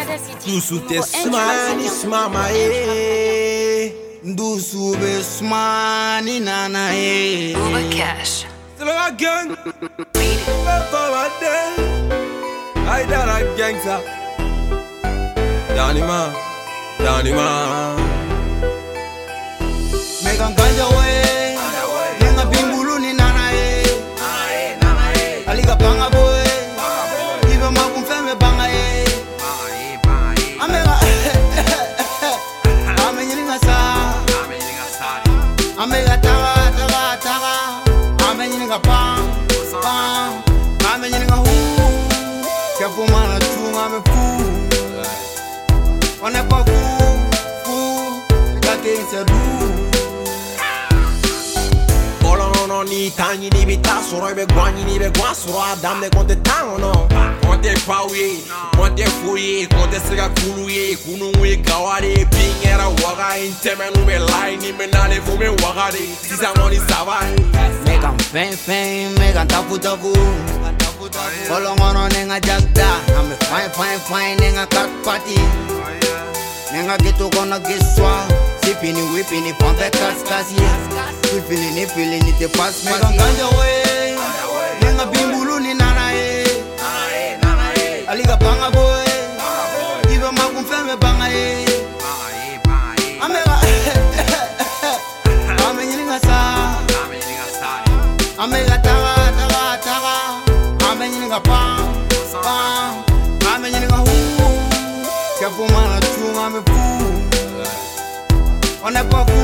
Dusu te smani smama Dusu be smani nana Uber Cash. C'est la gang. I done a gangsta. Danima. Megan ganja we, nenga bimbulu ni nana aliga banga boy, ibe makum feme banga amega, amenyiringa sa, amega taga, amenyiringa pam, amenyiringa hu, kefu mana chunga me fu, on est pas fou, gâté c'est doux. Ni tangi ni bita soro be gwani ni be gwa soro adam ne konte tango konte pawe konte fuye konte sega kuluye kununwe gawade bingera waga intemenu be line me nale fu me wagade sisa moni savai Megan fen megan tapu Kolongono nenga jagda ame fine nenga kat party nenga gitu kona giswa sipini whipini pompe kaskasi Feeling te pass me ganja we nenga bimbulu ni nana aliga banga boy ibe makum feme banga amega amenyiringa sa amega taga amenyiringa pam amenyiringa hu kefu mana chunga me fu on est pas fou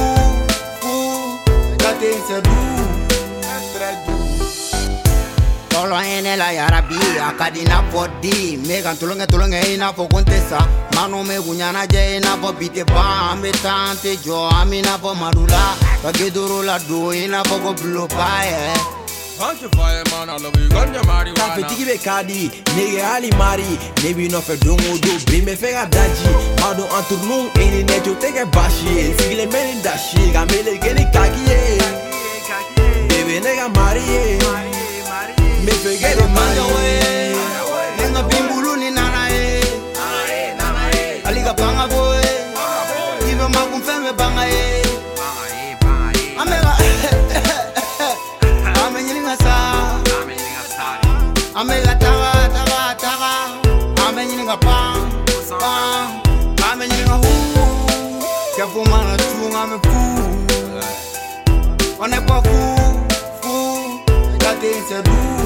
c'est doux, très doux. Tolo ene la yarabi, akadina fodi. Megan tulonge ina fo kontesa. Mano me gunyana je ina fo bite ba. Ambe tante jo amina fo madula. Bagedoro la do ina fo go blow fire. Ganja fire man, I love you, ganja marijuana. Tafe tiki be kadi, nege ali mari. Nebi no fe dongo do, brime fe ga daji. Mado antournou, eni nejo teke bashi. Sigile meni dashi, gamele geni kaki Baby nega mariye, me fe get it mariye. Nenga bimbulu ni nana aliga banga boy, ibe makum feme banga amega amenyiringa sa, amega taga, amenyiringa pam, amenyiringa hu, kefu mana chunga me fu, on est pas fou, gâté c'est doux.